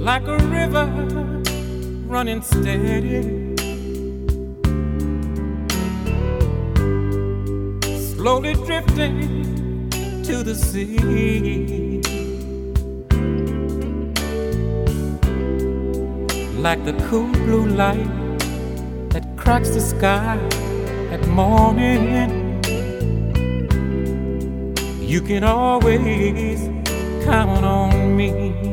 like a river running steady, slowly drifting to the sea, like the cool blue light that cracks the sky at morning. You can always count on me.